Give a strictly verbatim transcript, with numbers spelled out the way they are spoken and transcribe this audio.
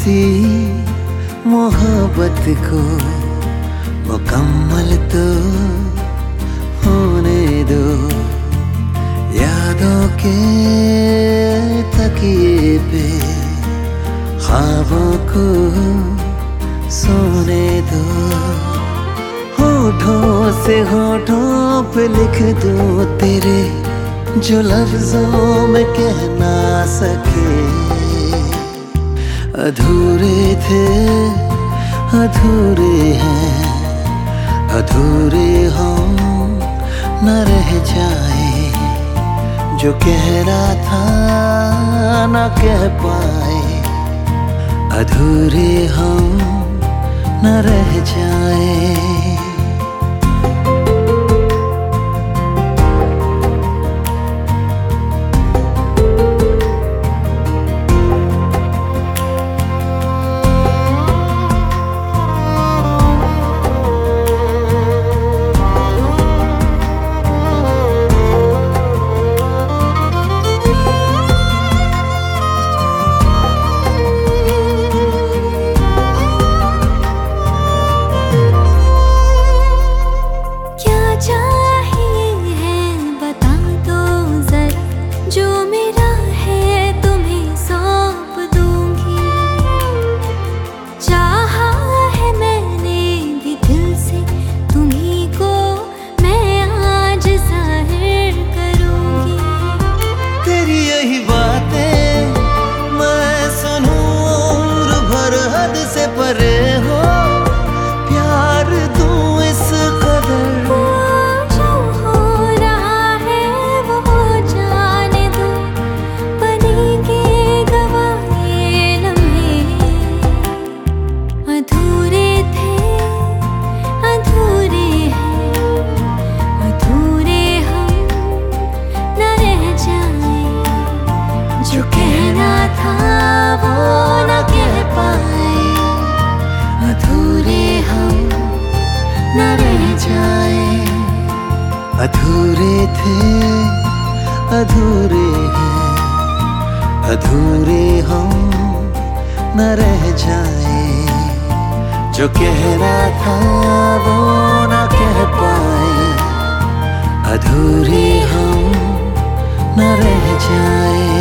सी मोहब्बत को मुकम्मल तो होने दो। यादों के तकिए पे ख्वाबों को सोने दो। होठों से होठों पे लिख दूं तेरे जो लफ्जों में कह ना सके। अधूरे थे अधूरे हैं, अधूरे हों न रह जाए। जो कह रहा था न कह पाए, अधूरे हों न रह जाए। परे हो प्यार दूं इस कदर। जो हो रहा है वो हो जाने दो, बनेंगे गवाह ये लम्हे। अधूरे थे अधूरे हैं, अधूरे हम न रह जाए। जो कहना था वो न कह पाए, अधूरे हम न रह जाए। अधूरे थे अधूरे हैं, अधूरे हम न रह जाए। जो कहना था वो न कह पाए, अधूरे हम न रह जाए।